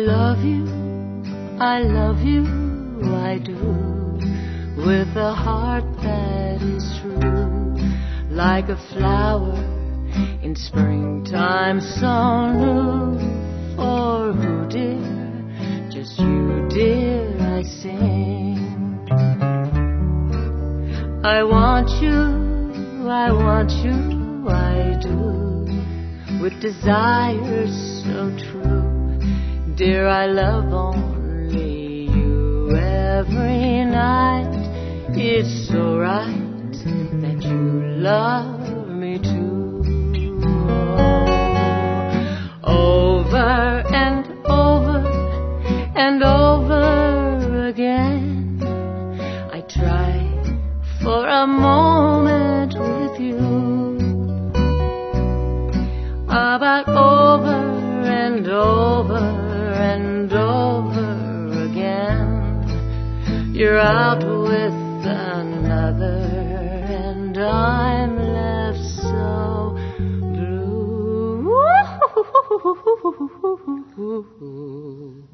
love you, I do, with a heart that is true, like a flower in springtime so new. For who, dear, just you, dear, I sing. I want you, I do, with desire so true. Dear, I love only you every night. It's so right that you love me too. Over and over and over again, I try for a moment with you, but over and over and over again, you're out with another, and I'm left so blue.